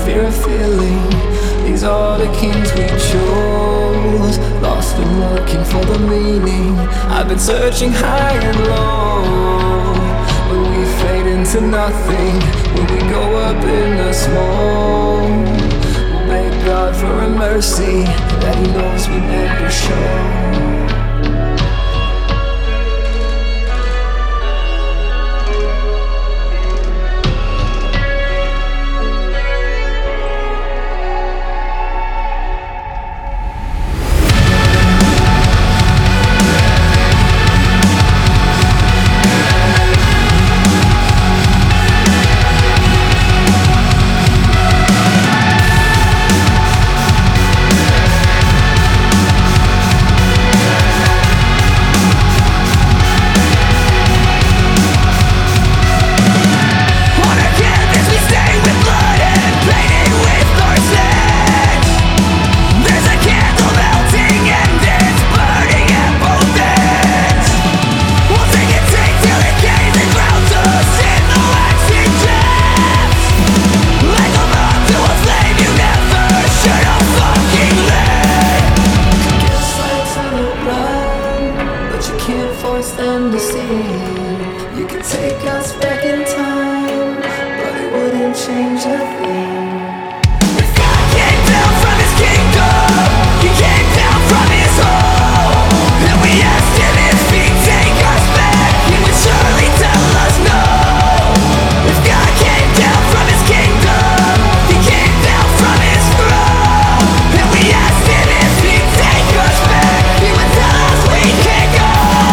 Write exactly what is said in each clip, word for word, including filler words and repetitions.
fear of feeling. These are the kings we chose, lost and looking for the meaning. I've been searching high and low, but we fade into nothing when we go up in the smoke. We'll beg God for a mercy that He knows we never show. Force them to see. You could take us back in time, but it wouldn't change a thing. If God came down from His kingdom, He came down from His home, and we asked Him if He'd take us back, He would surely tell us no. If God came down from His kingdom, He came down from His throne, and we asked Him if He'd take us back, He would tell us we can't go.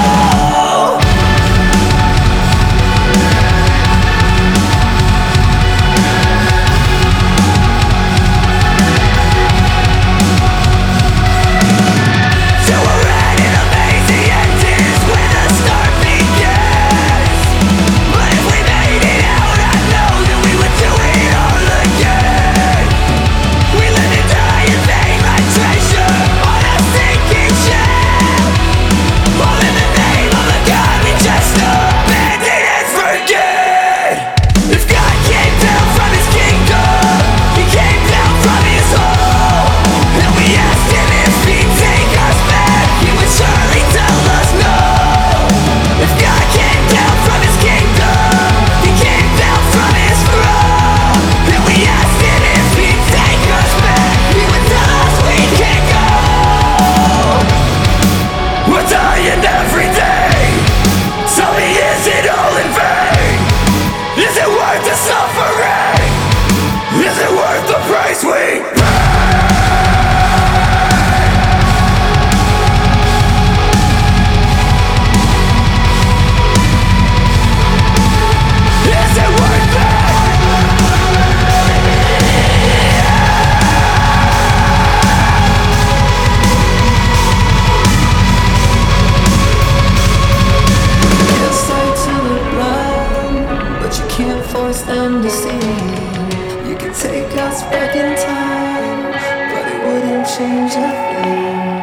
Force them to see. You could take us back in time, but it wouldn't change a thing.